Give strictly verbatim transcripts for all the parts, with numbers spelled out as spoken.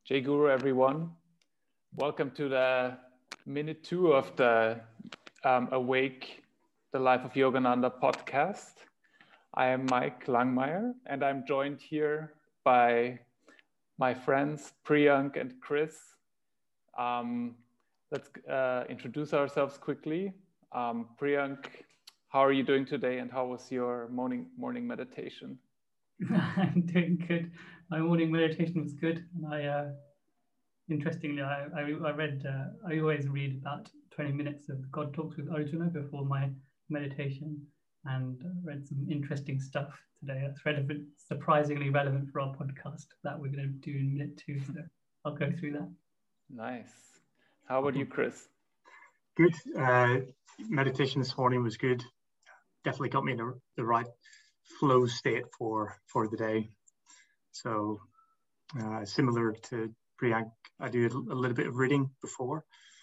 Jai Guru, everyone. Welcome to the minute two of the um, Awake, the Life of Yogananda podcast. I am Mike Langmeier, and I'm joined here by my friends Priyank and Chris. Um, let's uh, introduce ourselves quickly. Um, Priyank, how are you doing today, and how was your morning morning meditation? I'm doing good. My morning meditation was good. And I, uh, interestingly, I, I, I read, uh, I always read about twenty minutes of God Talks with Arjuna before my meditation, and read some interesting stuff today that's relevant, surprisingly relevant for our podcast that we're going to do in minute two. So I'll go through that. Nice. How about you, Chris? Good. Uh, meditation this morning was good. Definitely got me in a, the right flow state for for the day. So uh, similar to Priyank, I do a little bit of reading before.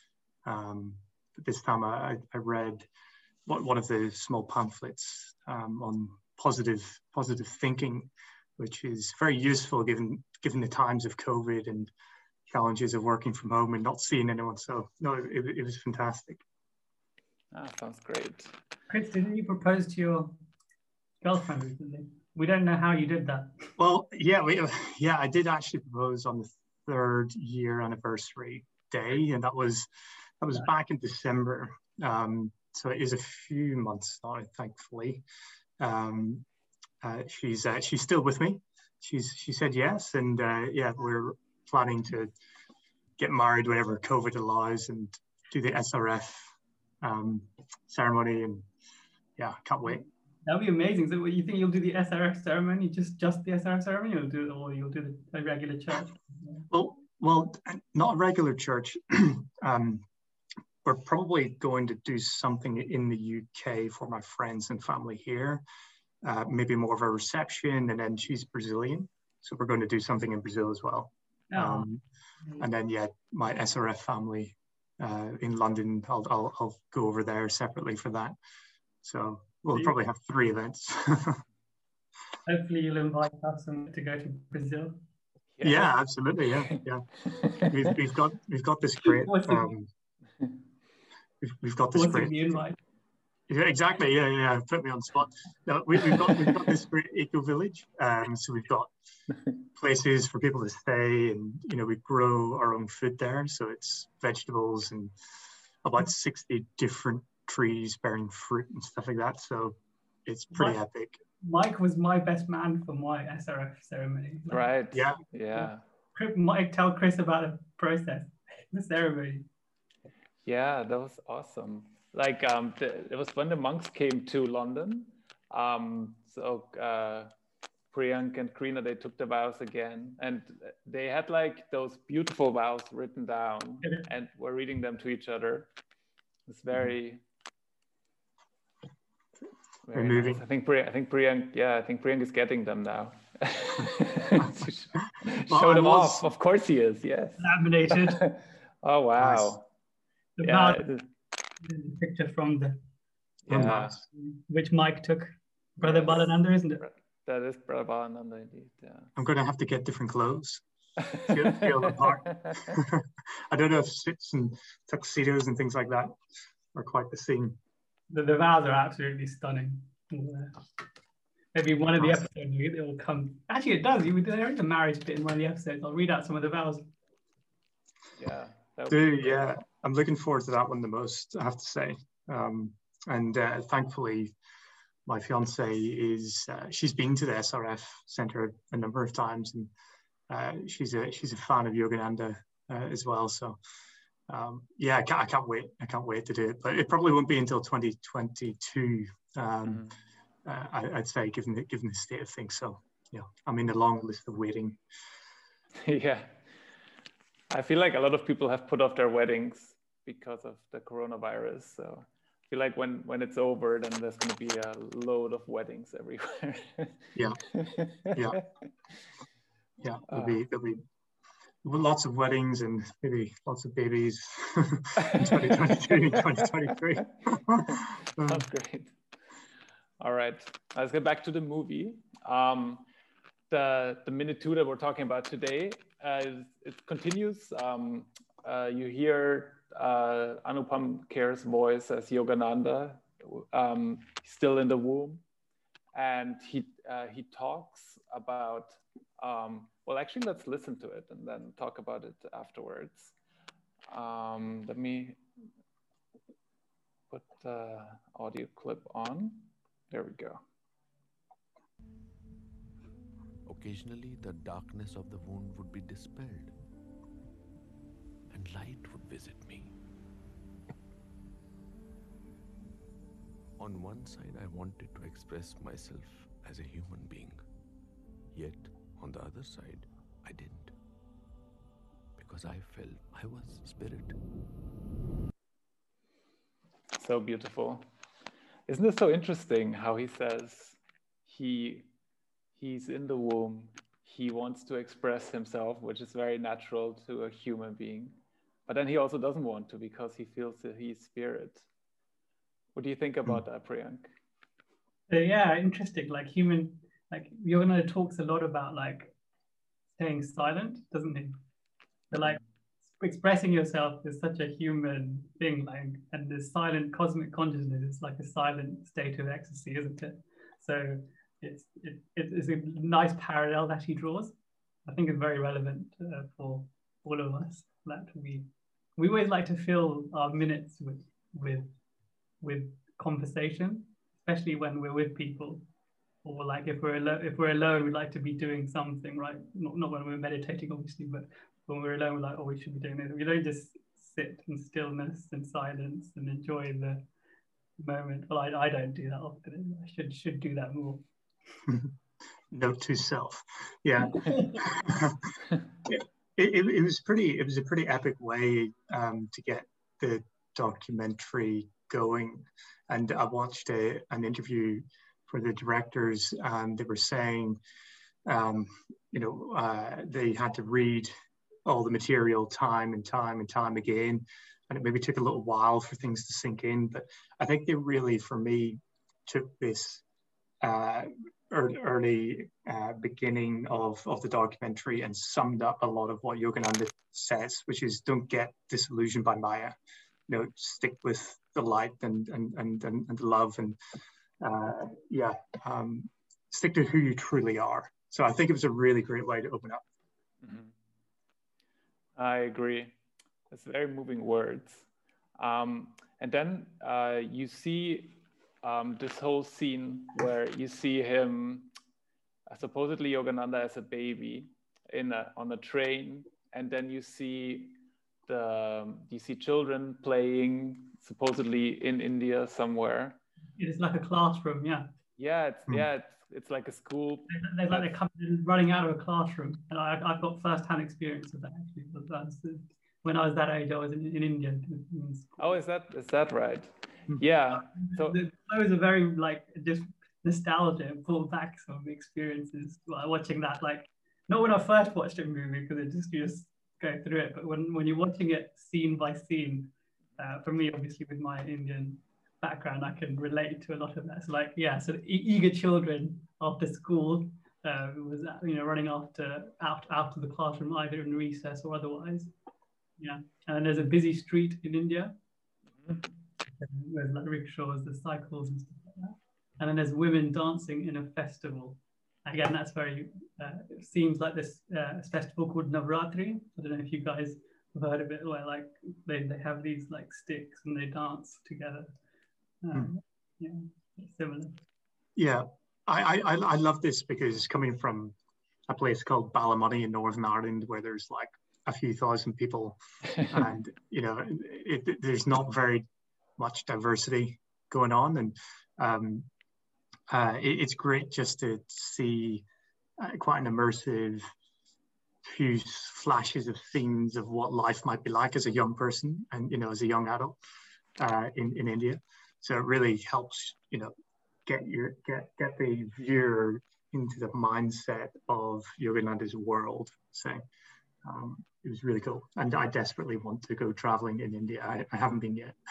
Um, but this time I, I read one of the small pamphlets um, on positive positive thinking, which is very useful given given the times of COVID and challenges of working from home and not seeing anyone. So no, it, it was fantastic. Ah, sounds great. Chris, didn't you propose to your girlfriend recently? We don't know how you did that. Well, yeah, we, yeah, I did actually propose on the third year anniversary day, and that was that was back in December. Um, so it is a few months now, thankfully. Um, uh, she's uh, she's still with me. She's she said yes, and uh, yeah, we're planning to get married whenever COVID allows and do the S R F um, ceremony, and yeah, can't wait. That'd be amazing. So, you think you'll do the S R F ceremony, just just the S R F ceremony, or do or you'll do the regular church? Well, well, not a regular church. um, we're probably going to do something in the U K for my friends and family here. Uh, maybe more of a reception, and then she's Brazilian, so we're going to do something in Brazil as well. Oh. Um, and then yeah, my S R F family uh, in London, I'll, I'll I'll go over there separately for that. So we'll probably have three events. Hopefully you'll invite us to go to Brazil. Yeah, yeah, absolutely. Yeah, yeah. We've we've got we've got this great. Um, we've we've got this What's great. The invite? Yeah, exactly. Yeah, yeah. Put me on the spot. No, we, we've got we've got this great eco village. Um, so we've got places for people to stay, and you know we grow our own food there. So it's vegetables and about sixty different trees bearing fruit and stuff like that. So it's pretty Mike, epic. Mike was my best man for my S R F ceremony. Like, right. Yeah. Yeah. Mike, tell Chris about the process, the ceremony. Yeah, that was awesome. Like um, the, it was when the monks came to London. Um, so uh, Priyank and Krina, they took the vows again, and they had like those beautiful vows written down, and were reading them to each other. It's very, very moving. nice. I think Priyank, I think Priyank, yeah, I think Priyank is getting them now. Well, Show I them was... off. Of course he is. Yes. Laminated. Oh wow. Nice. The Yeah. vow, the picture from the Yeah. Nice. which Mike took. Brother Yes. Balananda, isn't it? That is Brother Balananda indeed. Yeah. I'm going to have to get different clothes. Feel, feel the part. I don't know if suits and tuxedos and things like that are quite the same. The, the vows are absolutely stunning. Maybe one of the Nice. episodes it will come. Actually, it does. You there is a marriage bit in one of the episodes. I'll read out some of the vows. Yeah. That would Do be great. yeah, I'm looking forward to that one the most, I have to say. Um, and uh, thankfully, my fiance is uh, she's been to the S R F Center a number of times, and uh, she's a she's a fan of Yogananda uh, as well. So um, yeah, I can't, I can't wait. I can't wait to do it. But it probably won't be until twenty twenty-two. Um, Mhm. uh, I, I'd say, given the given the state of things. So yeah, I'm in the long list of waiting. Yeah. I feel like a lot of people have put off their weddings because of the coronavirus. So I feel like when, when it's over, then there's going to be a load of weddings everywhere. Yeah. Yeah. Yeah. There'll Uh, be there'll be lots of weddings and maybe lots of babies in twenty twenty-two, twenty twenty-three. Sounds great. All right, let's get back to the movie. Um, the, the minute two that we're talking about today uh, it continues. Um, uh, you hear uh, Anupam Kher's voice as Yogananda, um, still in the womb, and he uh, he talks about. Um, well, actually, let's listen to it and then talk about it afterwards. Um, let me put the audio clip on. There we go. Occasionally, the darkness of the wound would be dispelled, and light would visit me. On one side, I wanted to express myself as a human being. Yet, on the other side, I didn't. Because I felt I was spirit. So beautiful. Isn't it so interesting how he says he he's in the womb, he wants to express himself, which is very natural to a human being. But then he also doesn't want to because he feels that he's spirit. What do you think about that, Priyank? Uh, yeah, interesting. Like human, like Yogananda talks a lot about like staying silent, doesn't he? So like expressing yourself is such a human thing, like, and the silent cosmic consciousness is like a silent state of ecstasy, isn't it? So it's it, it's a nice parallel that he draws. I think it's very relevant uh, for all of us. That we we always like to fill our minutes with with with conversation, especially when we're with people, or like if we're alone. If we're alone, we like to be doing something, right? Not not when we're meditating, obviously, but when we're alone, we're like, oh, we should be doing this. We don't just sit in stillness and silence and enjoy the moment. Well, I, I don't do that often. I should should do that more. Note to self. Yeah. it, it, it was pretty, it was a pretty epic way um, to get the documentary going. And I watched a, an interview for the directors, and they were saying, um, you know, uh, they had to read all the material time and time and time again. And it maybe took a little while for things to sink in. But I think they really, for me, took this uh, early, early uh, beginning of, of the documentary and summed up a lot of what Yogananda says, which is don't get disillusioned by Maya. You know, stick with the light and and and and, and love and uh, yeah, um, stick to who you truly are. So I think it was a really great way to open up. Mm-hmm. I agree. It's very moving words. Um, and then uh, you see um, this whole scene where you see him, uh, supposedly Yogananda as a baby in a, on a train, and then you see the um, you see children playing supposedly in India somewhere. It's like a classroom, yeah. Yeah, it's mm. yeah, it's, it's like a school. They're like they're coming, running out of a classroom, and I, I've got first-hand experience of that actually. That's, when I was that age, I was in, in India. In oh, is that is that right? Yeah. So those are very like just nostalgia, pull back some experiences like, watching that. Like not when I first watched a movie because it just you just go through it, but when when you're watching it scene by scene, uh, for me obviously with my Indian background, I can relate to a lot of that. So like yeah, so e eager children after school uh, was you know running after out out of the classroom either in recess or otherwise. Yeah, and there's a busy street in India. Mm-hmm. There's like rickshaws, the cycles and stuff like that. And then there's women dancing in a festival. Again, that's very, uh, it seems like this uh, festival called Navratri. I don't know if you guys have heard of it, where like they, they have these like sticks and they dance together. Um, mm. Yeah, it's similar. Yeah, I, I, I love this because it's coming from a place called Ballymoney in Northern Ireland where there's like a few thousand people and, you know, it, it, there's not very much diversity going on, and um, uh, it, it's great just to see uh, quite an immersive few flashes of scenes of what life might be like as a young person and you know as a young adult uh, in in India. So it really helps you know get your get get the viewer into the mindset of Yogananda's world. So um, it was really cool, and I desperately want to go traveling in India. I, I haven't been yet.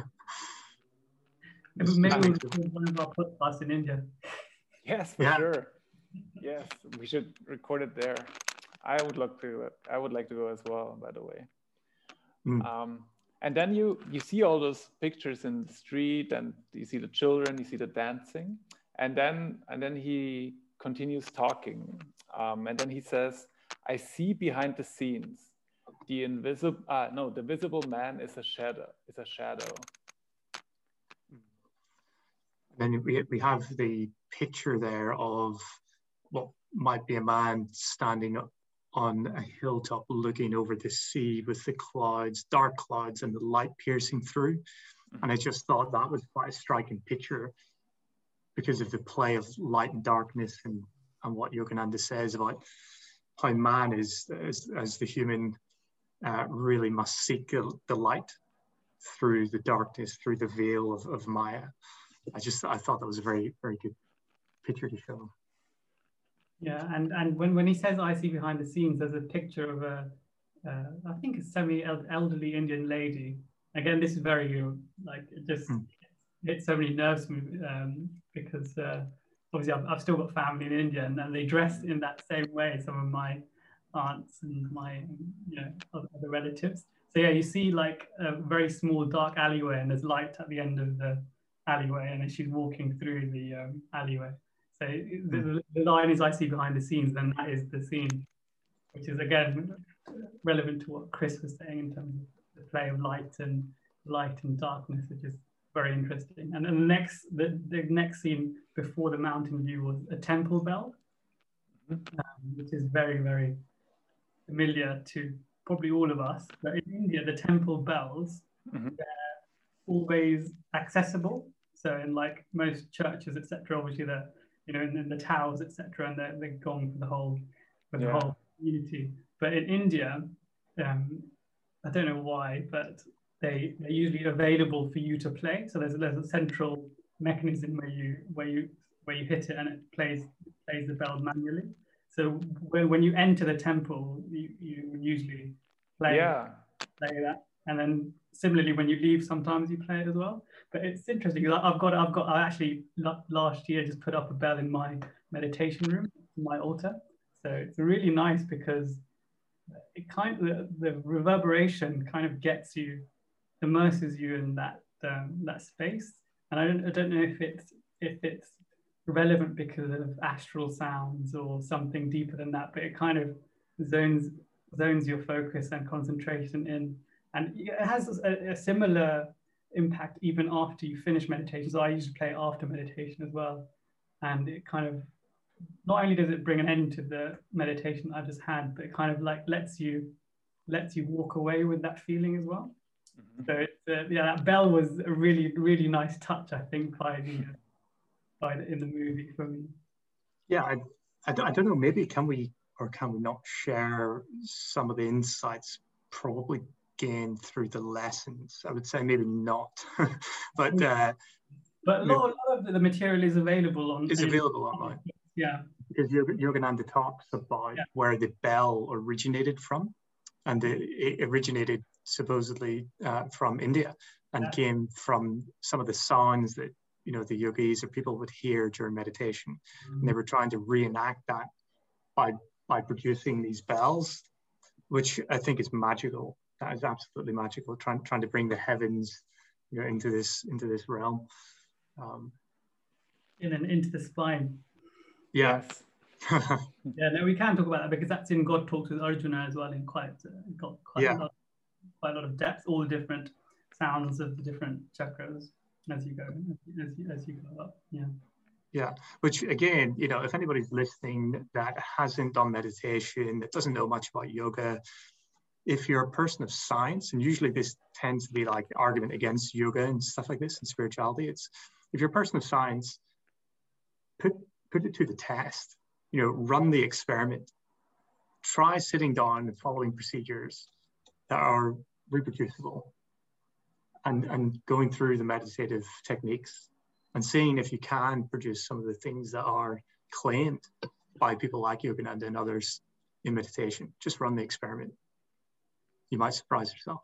Maybe we'll do one of our podcasts in India. Yes, for yeah. sure. Yes, we should record it there. I would like to. I would like to go as well. By the way. Mm. Um, and then you you see all those pictures in the street, and you see the children, you see the dancing, and then and then he continues talking, um, and then he says, "I see behind the scenes, the invisible. Uh, no, the visible man is a shadow. Is a shadow." Then we we have the picture there of what might be a man standing up on a hilltop looking over the sea with the clouds, dark clouds, and the light piercing through. And I just thought that was quite a striking picture because of the play of light and darkness, and, and what Yogananda says about how man is, as, as the human, uh, really must seek the, the light through the darkness, through the veil of, of Maya. I just, I thought that was a very, very good picture to show. Yeah, and, and when, when he says I see behind the scenes, there's a picture of a, uh, I think a semi-elderly Indian lady. Again, this is very, like, it just mm. hits so many nerves um, because uh, obviously I've, I've still got family in India, and, and they dress in that same way, some of my aunts and my, you know, other, other relatives. So yeah, you see like a very small dark alleyway, and there's light at the end of the alleyway, and then she's walking through the um, alleyway. So the, the line is I see behind the scenes, then that is the scene, which is again relevant to what Chris was saying in terms of the play of light and light and darkness, which is very interesting. And then the next, the, the next scene before the mountain view was a temple bell, um, which is very, very familiar to probably all of us. But in India, the temple bells, mm-hmm. they're always accessible. So in like most churches, et cetera, obviously they're, you know, in, in the towers, et cetera, and they're, they're gone for the whole, for the yeah. whole community. But in India, um, I don't know why, but they, they're usually available for you to play. So there's, there's a central mechanism where you, where you, where you hit it and it plays, plays the bell manually. So when, when you enter the temple, you, you usually play, yeah. play that. And then similarly, when you leave, sometimes you play it as well. But it's interesting because I've got, I've got, I actually last year just put up a bell in my meditation room, in my altar. So it's really nice because it kind of, the, the reverberation kind of gets you, immerses you in that um, that space. And I don't, I don't know if it's if it's relevant because of astral sounds or something deeper than that, but it kind of zones zones your focus and concentration in. And it has a, a similar impact even after you finish meditation. So I usually play after meditation as well. And it kind of, not only does it bring an end to the meditation I just had, but it kind of like lets you, lets you walk away with that feeling as well. Mm-hmm. So it's, uh, yeah, that bell was a really, really nice touch, I think, by the, uh, by the, in the movie for me. Yeah, I, I, I don't know, maybe can we, or can we not share some of the insights probably gained through the lessons? I would say maybe not, but uh, but a lot, a lot of the material is available on. Is available online. Yeah, because Yogananda talks about yeah. where the bell originated from, and it, it originated supposedly uh, from India, and yeah. came from some of the sounds that you know the yogis or people would hear during meditation, mm-hmm. and they were trying to reenact that by by producing these bells, which I think is magical. That is absolutely magical. Trying trying to bring the heavens, you know, into this into this realm. Um, in and into the spine. Yeah. Yeah. No, we can talk about that because that's in God Talks with Arjuna as well. In quite uh, got quite yeah. a lot, quite a lot of depth. All the different sounds of the different chakras as you go as you, as you go up. Yeah. Yeah, which again, you know, if anybody's listening that hasn't done meditation, that doesn't know much about yoga, if you're a person of science, and usually this tends to be like argument against yoga and stuff like this and spirituality, it's if you're a person of science, put put it to the test, you know, run the experiment, try sitting down and following procedures that are reproducible and, and going through the meditative techniques and seeing if you can produce some of the things that are claimed by people like Yogananda and others in meditation. Just run the experiment. You might surprise yourself.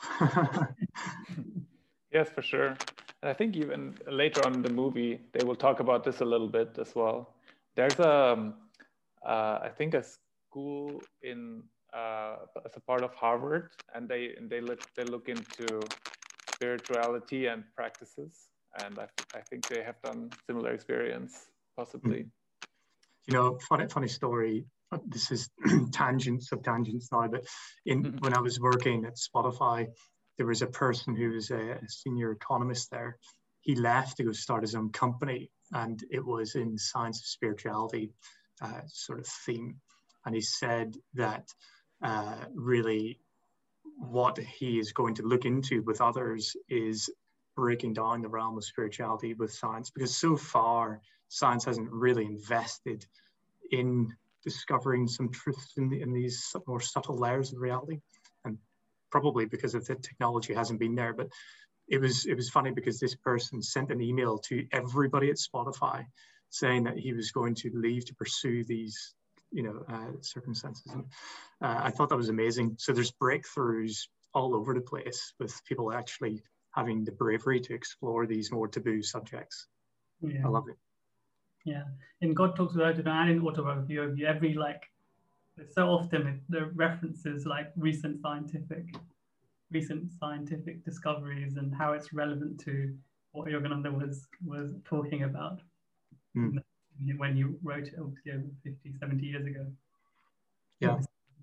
Yes, for sure. And I think even later on in the movie, they will talk about this a little bit as well. There's a, uh, I think a, school in uh, as a part of Harvard, and they and they look they look into spirituality and practices, and I, I think they have done similar experience, possibly. You know, funny funny story. This is tangents of tangents now, but in mm-hmm. when I was working at Spotify, there was a person who was a, a senior economist there. He left to go start his own company, and it was in science of spirituality uh, sort of theme. And he said that uh, really what he is going to look into with others is breaking down the realm of spirituality with science, because so far science hasn't really invested in discovering some truths in, the, in these more subtle layers of reality, and probably because of the technology hasn't been there. But it was it was funny because this person sent an email to everybody at Spotify saying that he was going to leave to pursue these, you know, uh, circumstances. And uh, I thought that was amazing. So there's breakthroughs all over the place with people actually having the bravery to explore these more taboo subjects. Yeah. I love it. Yeah, in God Talks with Arjuna and in Autobiography of Yogi, every like, so often the references like recent scientific, recent scientific discoveries and how it's relevant to what Yogananda was was talking about mm. when you wrote it over fifty, seventy years ago. Yeah.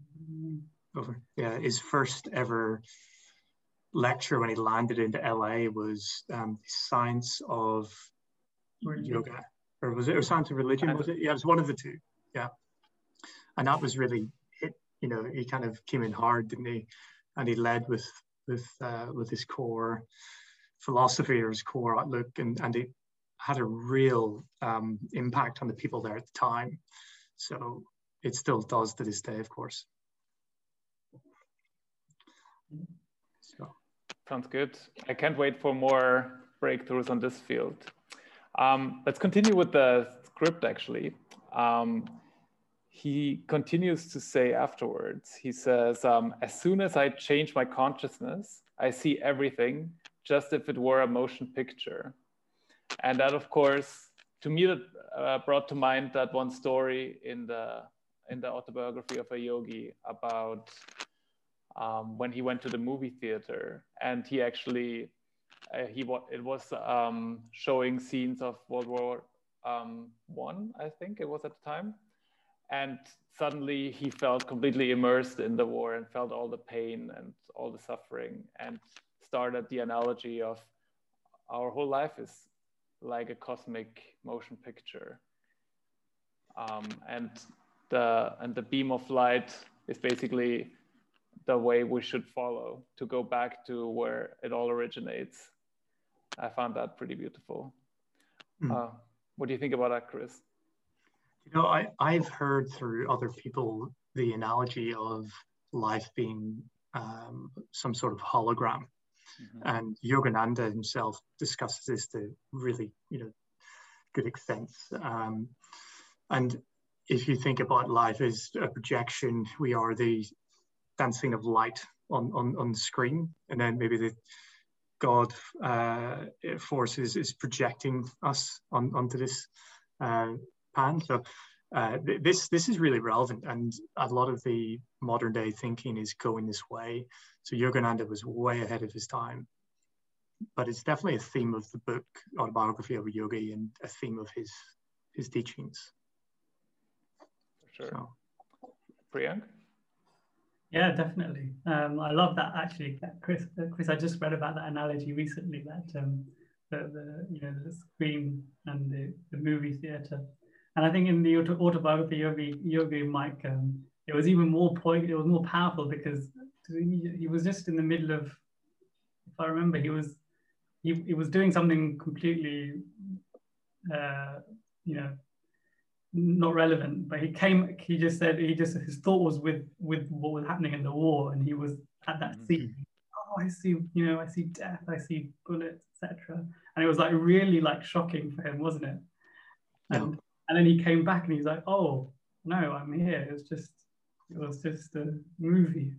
Over. Yeah, his first ever lecture when he landed into L A was um, Science of Religion. Yoga. Or was it or Science of Religion? Was it? Yeah, it was one of the two. Yeah, and that was really it. You know, he kind of came in hard, didn't he? And he led with with uh, with his core philosophy or his core outlook, and and it had a real um, impact on the people there at the time. So it still does to this day, of course. So sounds good. I can't wait for more breakthroughs on this field. Um, let's continue with the script, actually. Um, he continues to say afterwards, he says, um, as soon as I change my consciousness, I see everything just if it were a motion picture. And that, of course, to me, that uh, brought to mind that one story in the, in the Autobiography of a Yogi about um, when he went to the movie theater, and he actually Uh, he it was um, showing scenes of World War um, One, I think it was at the time, and suddenly he felt completely immersed in the war and felt all the pain and all the suffering, and started the analogy of our whole life is like a cosmic motion picture, um, and the and the beam of light is basically the way we should follow to go back to where it all originates. I found that pretty beautiful. Mm. Uh, what do you think about that, Chris? You know, I, I've heard through other people the analogy of life being um, some sort of hologram. Mm-hmm. And Yogananda himself discusses this to really, you know, good extent. Um, and if you think about life as a projection, we are the dancing of light on, on, on the screen, and then maybe the God uh, force is, is projecting us on, onto this uh, pan. So uh, th this this is really relevant, and a lot of the modern day thinking is going this way. So Yogananda was way ahead of his time, but it's definitely a theme of the book Autobiography of a Yogi and a theme of his his teachings. For sure. So. Priyank? Yeah, definitely. Um, I love that actually, Chris. Chris, I just read about that analogy recently. That um, the, the you know the screen and the, the movie theater, and I think in the auto autobiography Yogi Yogi Mike, um, it was even more point. It was more powerful because he, he was just in the middle of. If I remember, he was he, he was doing something completely, uh, you know. not relevant, but he came, he just said, he just, his thought was with, with what was happening in the war. And he was at that scene, oh, I see, you know, I see death, I see bullets, et cetera. And it was like really like shocking for him, wasn't it? And, yeah. and then he came back and he's like, oh, no, I'm here. It was just, it was just a movie.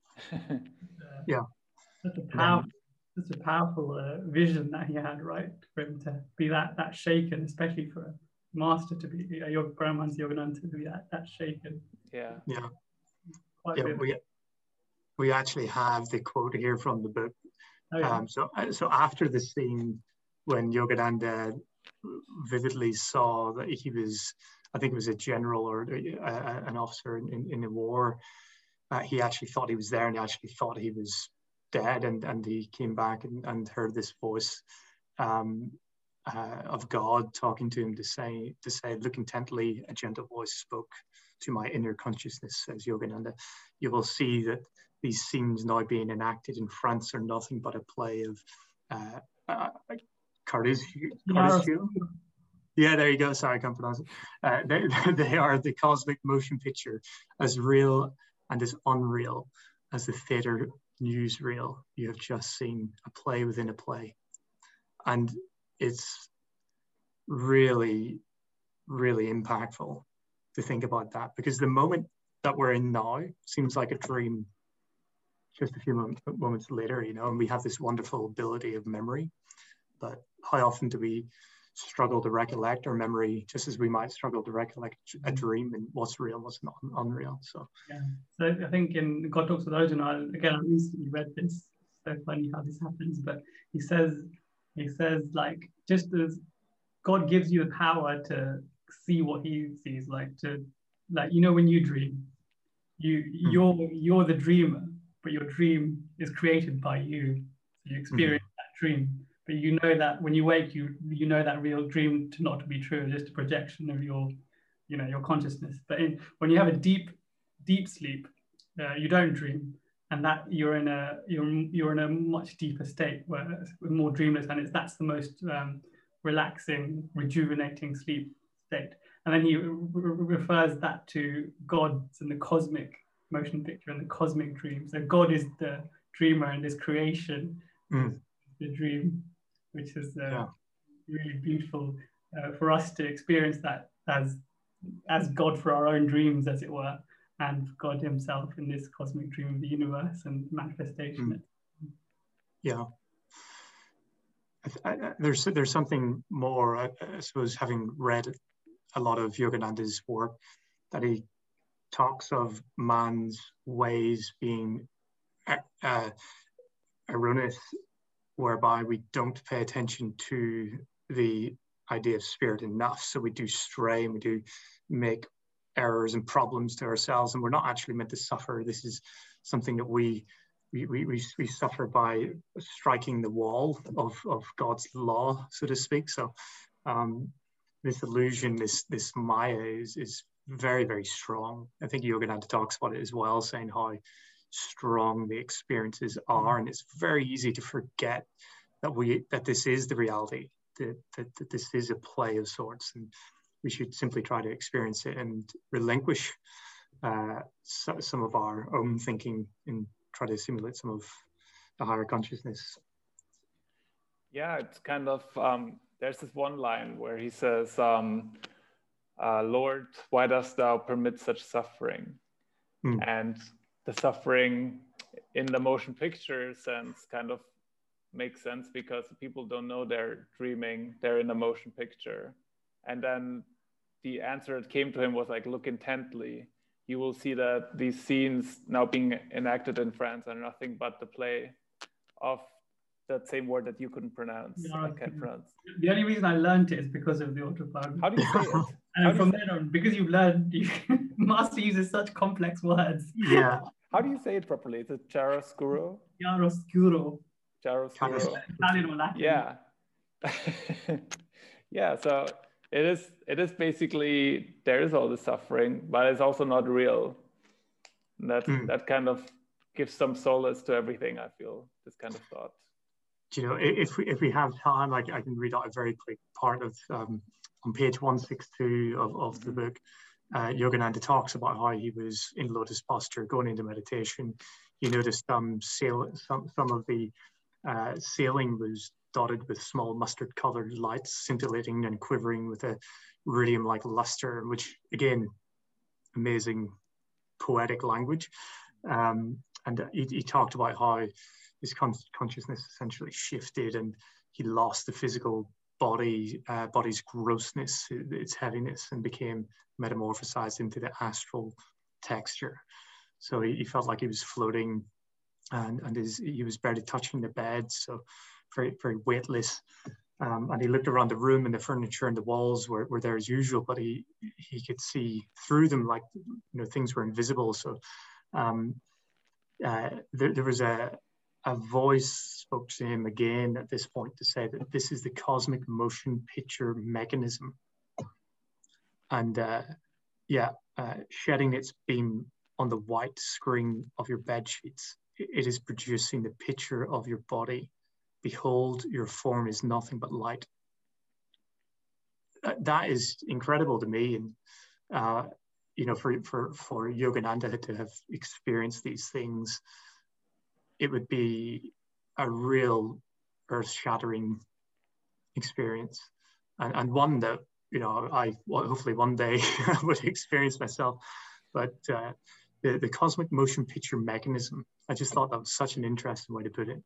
uh, yeah. Such a powerful, such a powerful uh, vision that he had, right? For him to be that, that shaken, especially for a master to be a yoga Paramahansa Yogananda to be that, that shaken. Yeah. Yeah. Quite Yeah, vivid. we we actually have the quote here from the book. Oh, yeah. Um, so so after the scene when Yogananda vividly saw that he was, I think it was a general or a, a, an officer in, in, in the war, uh, he actually thought he was there and he actually thought he was dead, and, and he came back and, and heard this voice um, uh, of God talking to him to say, to say, look intently, a gentle voice spoke to my inner consciousness, says Yogananda. You will see that these scenes now being enacted in France are nothing but a play of uh, uh, Cartesio. Yeah, there you go. Sorry, I can't pronounce it. Uh, they, they are the cosmic motion picture, as real and as unreal as the theatre newsreel you have just seen, a play within a play. And it's really, really impactful to think about that, because the moment that we're in now seems like a dream just a few moments, moments later, you know, and we have this wonderful ability of memory. But how often do we struggle to recollect our memory, just as we might struggle to recollect a dream and what's real, what's not unreal? So yeah. So I think in God Talks with Arjuna, again, I recently read this. So funny how this happens, but he says, he says like, just as God gives you the power to see what He sees, like to, like you know, when you dream, you you're mm. you're the dreamer, but your dream is created by you. So you experience mm. that dream. But you know that when you wake, you you know that real dream to not to be true, just a projection of your, you know, your consciousness. But in, when you have a deep, deep sleep, uh, you don't dream, and that you're in a you're you're in a much deeper state where with more dreamless, and it's that's the most um, relaxing, rejuvenating sleep state. And then he re refers that to gods and the cosmic motion picture and the cosmic dream. So God is the dreamer, and this creation mm. is the dream, which is uh, yeah. really beautiful uh, for us to experience that as as God for our own dreams, as it were, and God Himself in this cosmic dream of the universe and manifestation. Mm. Yeah, I, I, there's there's something more. I, I suppose, having read a lot of Yogananda's work, that he talks of man's ways being uh, erroneous, whereby we don't pay attention to the idea of spirit enough. So we do stray and we do make errors and problems to ourselves, and we're not actually meant to suffer. This is something that we we we, we, we suffer by striking the wall of, of God's law, so to speak. So um, this illusion, this this Maya is, is very, very strong. I think Yogananda talks about it as well, saying how strong the experiences are, and it's very easy to forget that we that this is the reality, that, that, that this is a play of sorts, and we should simply try to experience it and relinquish uh, so, some of our own thinking and try to simulate some of the higher consciousness. Yeah, it's kind of um, there's this one line where he says, um, uh, Lord, why dost thou permit such suffering? Mm. And the suffering in the motion picture sense kind of makes sense, because people don't know they're dreaming, they're in a motion picture. And then the answer that came to him was like, look intently. You will see that these scenes now being enacted in France are nothing but the play of that same word that you couldn't pronounce. Yeah, I can't pronounce. The only reason I learned it is because of the autobiography. How do you say it? And How from then on, because you've learned, you, Master uses such complex words. Yeah. How do you say it properly? Is it chiaroscuro? Chiaroscuro. Chiaroscuro. Italian or Latin. Yeah. Yeah, so it is, it is basically, there is all the suffering, but it's also not real. And that, mm. that kind of gives some solace to everything, I feel, this kind of thought. Do you know, if we, if we have time, I, I can read out a very quick part of, um, on page one sixty-two of, of the book. Uh, Yogananda talks about how he was in lotus posture going into meditation. He noticed um, sail, some, some of the uh, sailing was dotted with small mustard colored lights scintillating and quivering with a radium-like luster, which again, amazing poetic language. Um, and he, he talked about how his con consciousness essentially shifted and he lost the physical body, uh, body's grossness, its heaviness, and became metamorphosized into the astral texture. So he, he felt like he was floating, and, and his, he was barely touching the bed, so very, very weightless. Um, and he looked around the room, and the furniture and the walls were, were there as usual, but he he could see through them, like, you know, things were invisible. So um, uh, there, there was a, a voice spoke to him again at this point to say that this is the cosmic motion picture mechanism. And uh, yeah, uh, shedding its beam on the white screen of your bed sheets, it is producing the picture of your body. Behold, your form is nothing but light. That is incredible to me. And, uh, you know, for, for, for Yogananda to have experienced these things, it would be a real earth-shattering experience. And, and one that, you know, I well, hopefully one day would experience myself. But uh, the, the cosmic motion picture mechanism, I just thought that was such an interesting way to put it.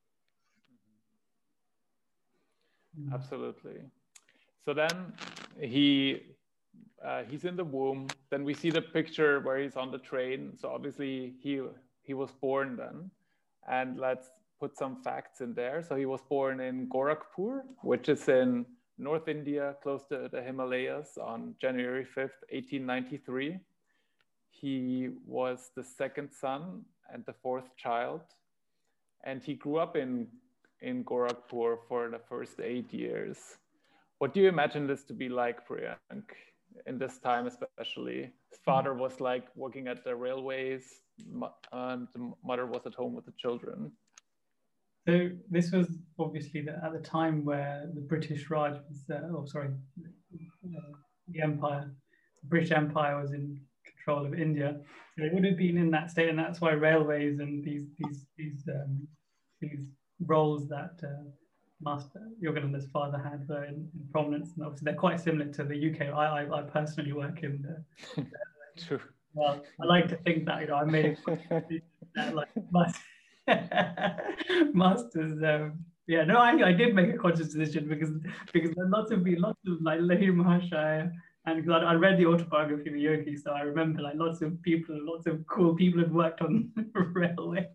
Absolutely. So then he uh, he's in the womb. Then we see the picture where he's on the train. So obviously he he was born then. And let's put some facts in there. So he was born in Gorakhpur, which is in North India, close to the Himalayas, on January fifth, eighteen ninety-three. He was the second son and the fourth child. And he grew up in in Gorakhpur for the first eight years. What do you imagine this to be like, Priyank, in this time especially? His father was like working at the railways, and the mother was at home with the children. So this was obviously the, at the time where the British Raj was, uh, oh sorry, uh, the Empire, the British Empire was in control of India. So it would have been in that state, and that's why railways and these these these um, these roles that uh, Master Yogananda's father had were in, in prominence, and obviously they're quite similar to the U K. I I, I personally work in the. True. Well, I like to think that, you know, I made it that, like master, masters. Um, yeah, no, I, I did make a conscious decision because because there's lots of lots of like Lahiri Mahashaya, and because I, I read the autobiography of Yogi, so I remember like lots of people, lots of cool people had worked on the railway.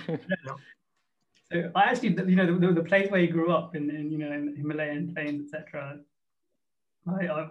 So I actually, you know, the, the place where he grew up in, in you know, in Himalayan plains, et cetera. I, I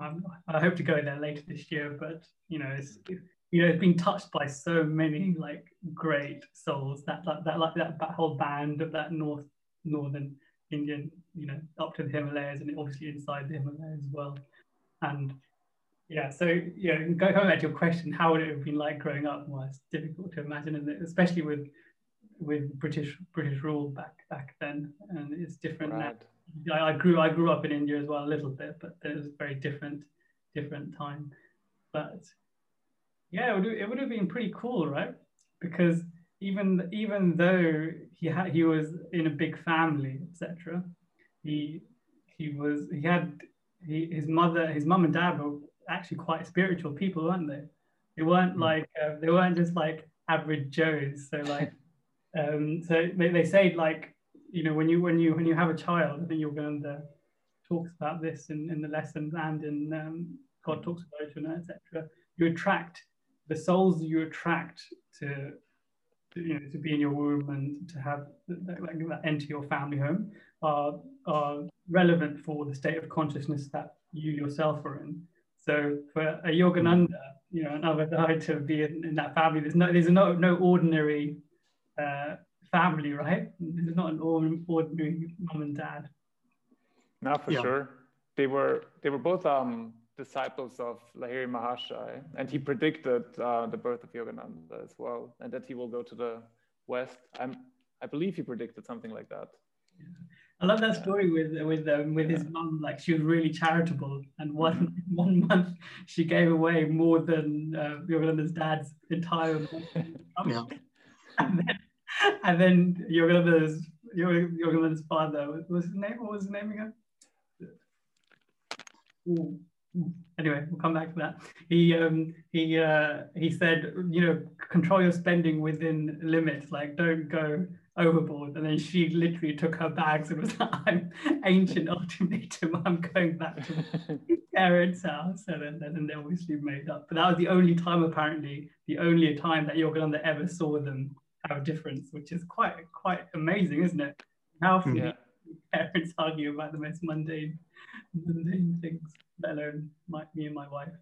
I hope to go there later this year, but you know, it's you know, it's been touched by so many like great souls that that that like that, that whole band of that north northern Indian, you know, up to the Himalayas and obviously inside the Himalayas as well. And yeah, so you know, going back to your question, how would it have been like growing up? Well, it's difficult to imagine, isn't it? Especially with with British British rule back back then, and it's different right. now. I, I grew I grew up in India as well a little bit, but it was a very different different time. But yeah, it would, it would have been pretty cool, right? Because even even though he had he was in a big family, et cetera, he he was he had he, his mother his mum and dad were actually quite spiritual people, weren't they? They weren't mm. like uh, they weren't just like average Joes. So like. Um, so they, they say like, you know, when you when you when you have a child, I think you're going to talks about this in, in the lessons and in um, God Talks with Arjuna, et cetera. You attract the souls you attract to, to you know to be in your womb and to have that, like, that enter your family home are are relevant for the state of consciousness that you yourself are in. So for a Yogananda, you know, an Avadai to be in, in that family, there's no there's no no ordinary Uh, family, right? This is not an ordinary mom and dad. No, for yeah. sure. They were they were both um, disciples of Lahiri Mahashaya, and he predicted uh, the birth of Yogananda as well, and that he will go to the West. I'm I believe he predicted something like that. Yeah. I love that story with with um, with yeah. his mum. Like she was really charitable, and one mm-hmm. one month she gave away more than uh, Yogananda's dad's entire month. Yeah. And then, and then Yogananda's Yogananda's father, what was his name? What was his name again? Ooh. Anyway, we'll come back to that. He um he uh he said, you know, control your spending within limits. Like don't go overboard. And then she literally took her bags and was like, I'm ancient ultimatum, I'm going back to my parents' house. And then, then they obviously made up. But that was the only time, apparently, the only time that Yogananda ever saw them have a difference, which is quite quite amazing, isn't it? How often Yeah. do parents argue about the most mundane, mundane things, let alone my, me and my wife.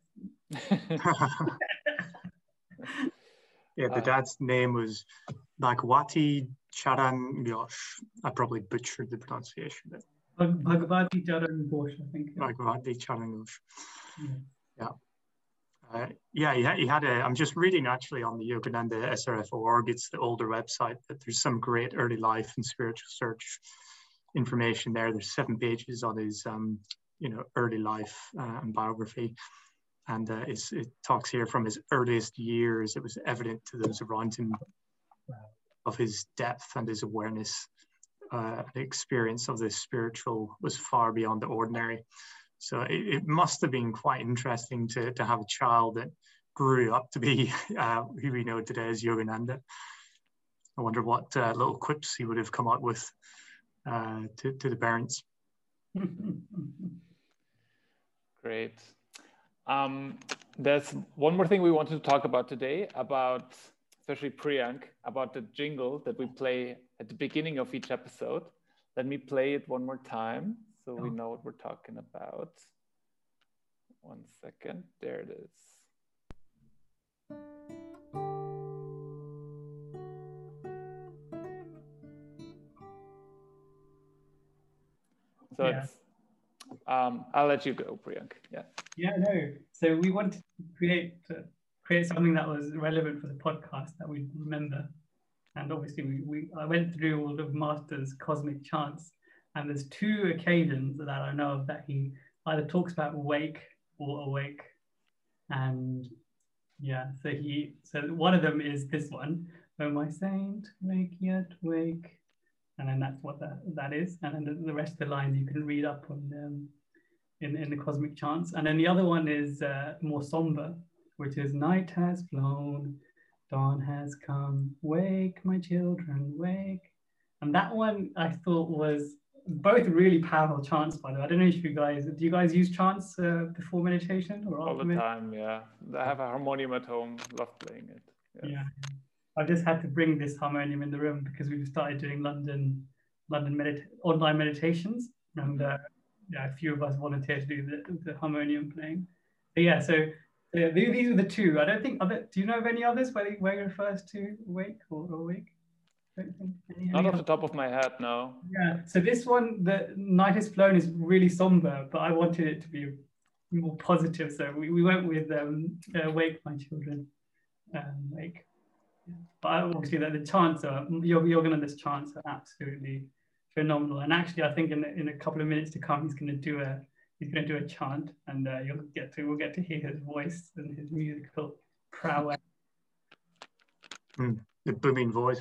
Yeah, the Uh, dad's name was Bhagwati Charan Ghosh. I probably butchered the pronunciation. Bhag- Bhagavati Charan Ghosh, I think. Bhagwati Charan Ghosh. Yeah. Yeah. Uh, yeah, he, ha- he had a, I'm just reading actually on the Yogananda S R F dot org, it's the older website, that there's some great early life and spiritual search information there. There's seven pages on his, um, you know, early life uh, and biography. And uh, it's, it talks here from his earliest years. It was evident to those around him of his depth and his awareness. Uh, the experience of the spiritual was far beyond the ordinary. So it, it must have been quite interesting to, to have a child that grew up to be uh, who we know today as Yogananda. I wonder what uh, little quips he would have come out with uh, to, to the parents. Great. Um, there's one more thing we wanted to talk about today, about especially Priyank, about the jingle that we play at the beginning of each episode. Let me play it one more time so we know what we're talking about. One second, there it is. So Yeah. it's, um, I'll let you go, Priyank. Yeah. Yeah, no. So we wanted to create uh, create something that was relevant for the podcast that we remember. And obviously, we, we I went through all of Master's cosmic chants, and there's two occasions that I know of that he either talks about wake or awake. And yeah, so he so one of them is this one, "Oh my saint, wake yet wake," and then that's what that that is. And then the, the rest of the lines you can read up on them in in the cosmic chants. And then the other one is uh, more somber, which is "Night has flown, dawn has come, wake my children, wake." And that one I thought was both really powerful chants, by the way. I don't know if you guys, do you guys use chants uh, before meditation or All after the meditation? time, yeah. I have a harmonium at home, love playing it. Yeah. yeah. I just had to bring this harmonium in the room because we've started doing London London medit online meditations, and uh, yeah, a few of us volunteered to do the, the harmonium playing. But yeah, so uh, these are the two. I don't think other. Do you know of any others where where it refers to wake or awake? Don't think any, Not any off other? the top of my head, no. Yeah. So this one, the night has flown, is really somber, but I wanted it to be more positive. So we, we went with um, uh, "Wake My Children," um, wake. But obviously, that the chants are Yogananda's chants are absolutely phenomenal. And actually, I think in in a couple of minutes to come, he's going to do a he's going to do a chant, and uh, you'll get to we'll get to hear his voice and his musical prowess. Mm, the booming voice.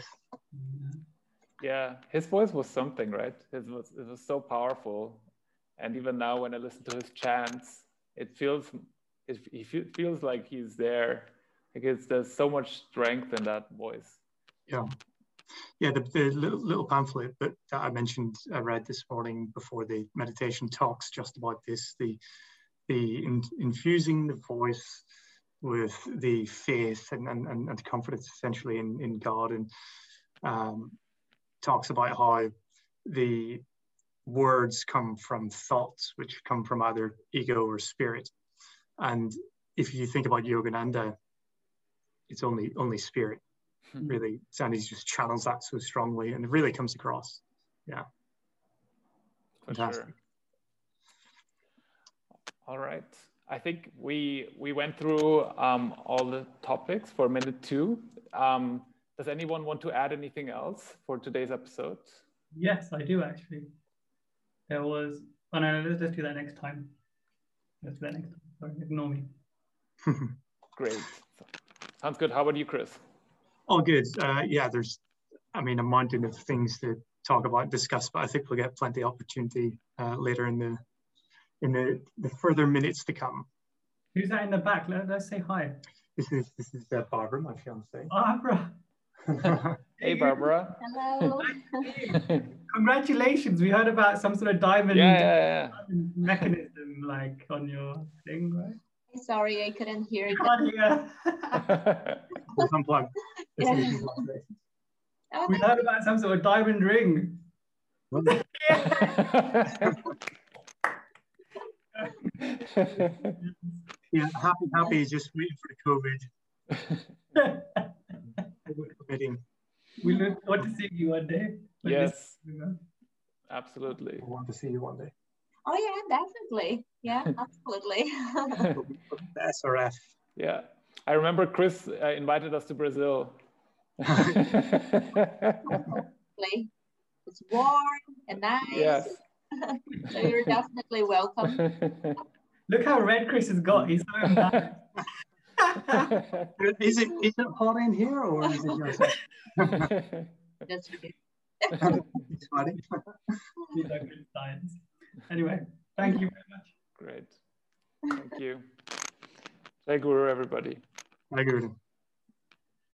Yeah, his voice was something, right? His was it was so powerful, and even now when I listen to his chants, it feels it, he feels like he's there. Because there's so much strength in that voice. Yeah, yeah. The, the little, little pamphlet that, that I mentioned, I read this morning before the meditation talks just about this. The the in, infusing the voice with the faith and and, and confidence essentially in in God, and um, talks about how the words come from thoughts, which come from either ego or spirit. And if you think about Yogananda, it's only only spirit, really. And he just channels that so strongly, and it really comes across. Yeah, For fantastic. sure. All right, I think we we went through um, all the topics for minute two. Um, does anyone want to add anything else for today's episode? Yes, I do actually. There was. Oh no, no let's just do that next time. Let's do that next time. Sorry, ignore me. Great. Sounds good. How about you, Chris? All good. Uh, yeah, there's, I mean, a mountain of things to talk about, discuss, but I think we'll get plenty of opportunity uh, later in the in the, the further minutes to come. Who's that in the back? Let, let's say hi. This is this is uh, Barbara, my fiance. Barbara. Hey, Barbara. Hello. Congratulations. We heard about some sort of diamond, Yeah, yeah, diamond mechanism like on your thing, right? Sorry, I couldn't hear you. Can't hear. Let's unplug. Let's Yeah. use unplug. Oh, We heard about some sort of diamond ring. Yeah, happy, happy is just waiting for the COVID. Permitting. We look forward to seeing you one day. When Yes, this- you know. absolutely. I want to see you one day. oh yeah, definitely. Yeah, absolutely. The S R F. Yeah, I remember Chris uh, invited us to Brazil. Absolutely. It's warm and nice. Yes. So you're definitely welcome. Look how red Chris has got. He's so embarrassed. Is it is it hot in here or is it just? That's good. It's funny. These are good signs. Anyway, thank you very much. Great. Thank you. Jai Guru, everybody. I agree with him.